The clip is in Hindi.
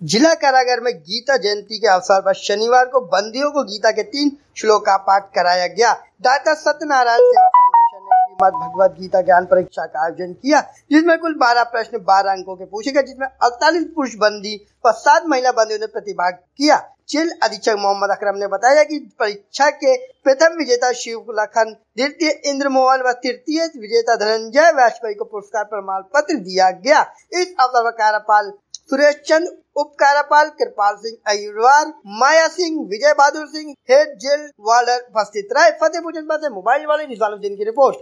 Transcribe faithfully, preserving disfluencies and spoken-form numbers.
जिला कारागार में गीता जयंती के अवसर पर शनिवार को बंदियों को गीता के तीन श्लोक का पाठ कराया गया। डॉक्टर सत्यनारायण सेवा फाउंडेशन ने श्रीमद् भगवद गीता ज्ञान परीक्षा का आयोजन किया, जिसमें कुल बारह प्रश्न बारह अंकों के पूछे गए, जिसमें अड़तालीस पुरुष बंदी व सात महिला बंदियों ने प्रतिभाग किया। जेल अधीक्षक मोहम्मद अकरम ने बताया कि परीक्षा के प्रथम विजेता शिव लखन, द्वितीय इंद्र मोहन व तृतीय विजेता धनंजय वाजपेयी को पुरस्कार प्रमाण पत्र दिया गया। इस अवसर पर कार्यपाल सुरेश चंद, उप कार्यपाल Kripal Singh Ahirwar, Maya Singh, Vijay Bahadur Singh, head jail warder उपस्थित रहे। फतेहपुर जनपद से मोबाइल वाले निजामुद्दीन की रिपोर्ट।